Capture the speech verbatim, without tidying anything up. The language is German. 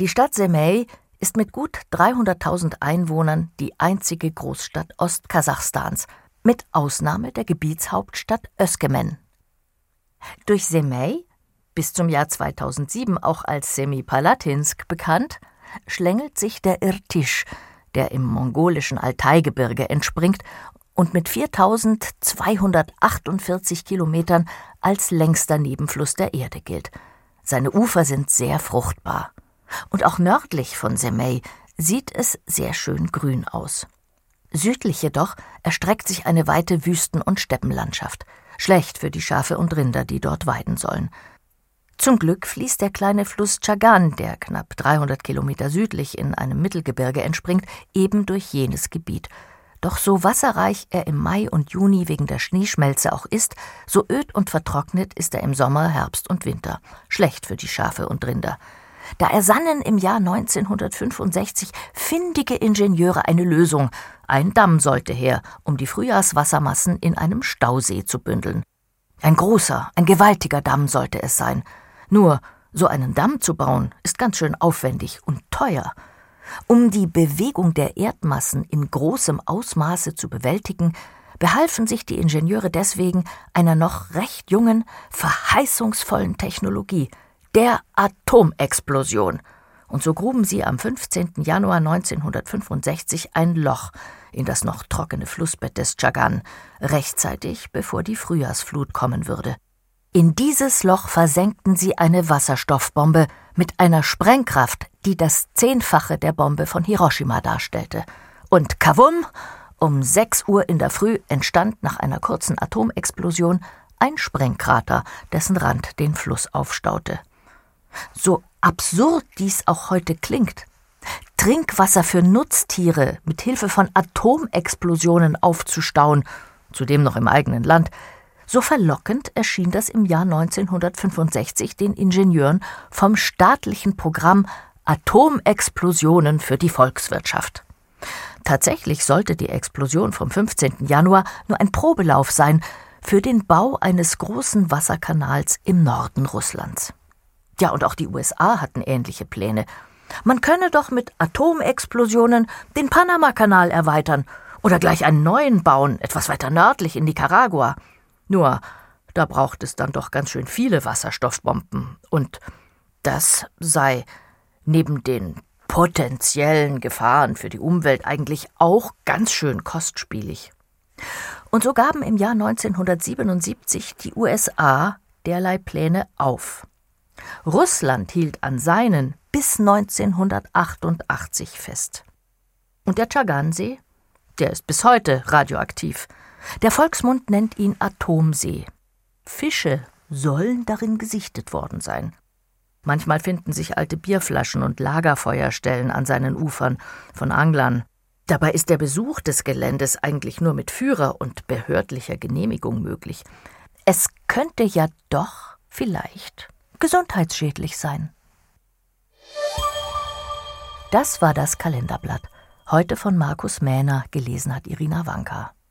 Die Stadt Semey ist mit gut dreihunderttausend Einwohnern die einzige Großstadt Ostkasachstans, mit Ausnahme der Gebietshauptstadt Öskemen. Durch Semey, bis zum Jahr zweitausendsieben auch als Semipalatinsk bekannt, schlängelt sich der Irtisch, der im mongolischen Altaigebirge entspringt und mit viertausendzweihundertachtundvierzig Kilometern als längster Nebenfluss der Erde gilt. Seine Ufer sind sehr fruchtbar. Und auch nördlich von Semey sieht es sehr schön grün aus. Südlich jedoch erstreckt sich eine weite Wüsten- und Steppenlandschaft. Schlecht für die Schafe und Rinder, die dort weiden sollen. Zum Glück fließt der kleine Fluss Chagan, der knapp dreihundert Kilometer südlich in einem Mittelgebirge entspringt, eben durch jenes Gebiet. Doch so wasserreich er im Mai und Juni wegen der Schneeschmelze auch ist, so öd und vertrocknet ist er im Sommer, Herbst und Winter. Schlecht für die Schafe und Rinder. Da ersannen im Jahr neunzehnhundertfünfundsechzig findige Ingenieure eine Lösung. Ein Damm sollte her, um die Frühjahrswassermassen in einem Stausee zu bündeln. Ein großer, ein gewaltiger Damm sollte es sein. Nur, so einen Damm zu bauen, ist ganz schön aufwendig und teuer. Um die Bewegung der Erdmassen in großem Ausmaße zu bewältigen, behalfen sich die Ingenieure deswegen einer noch recht jungen, verheißungsvollen Technologie, der Atomexplosion. Und so gruben sie am fünfzehnten Januar neunzehnhundertfünfundsechzig ein Loch in das noch trockene Flussbett des Chagan, rechtzeitig bevor die Frühjahrsflut kommen würde. In dieses Loch versenkten sie eine Wasserstoffbombe mit einer Sprengkraft, die das Zehnfache der Bombe von Hiroshima darstellte. Und kavum, um sechs Uhr in der Früh entstand nach einer kurzen Atomexplosion ein Sprengkrater, dessen Rand den Fluss aufstaute. So absurd dies auch heute klingt, Trinkwasser für Nutztiere mit Hilfe von Atomexplosionen aufzustauen, zudem noch im eigenen Land, so verlockend erschien das im Jahr neunzehnhundertfünfundsechzig den Ingenieuren vom staatlichen Programm Atomexplosionen für die Volkswirtschaft. Tatsächlich sollte die Explosion vom fünfzehnten Januar nur ein Probelauf sein für den Bau eines großen Wasserkanals im Norden Russlands. Ja, und auch die U S A hatten ähnliche Pläne. Man könne doch mit Atomexplosionen den Panamakanal erweitern oder gleich einen neuen bauen, etwas weiter nördlich in Nicaragua. Nur, da braucht es dann doch ganz schön viele Wasserstoffbomben. Und das sei neben den potenziellen Gefahren für die Umwelt eigentlich auch ganz schön kostspielig. Und so gaben im Jahr neunzehnhundertsiebenundsiebzig die U S A derlei Pläne auf. Russland hielt an seinen bis neunzehnhundertachtundachtzig fest. Und der Chagansee, der ist bis heute radioaktiv. Der Volksmund nennt ihn Atomsee. Fische sollen darin gesichtet worden sein. Manchmal finden sich alte Bierflaschen und Lagerfeuerstellen an seinen Ufern von Anglern. Dabei ist der Besuch des Geländes eigentlich nur mit Führer und behördlicher Genehmigung möglich. Es könnte ja doch vielleicht gesundheitsschädlich sein. Das war das Kalenderblatt. Heute von Markus Mähner, gelesen hat Irina Wanka.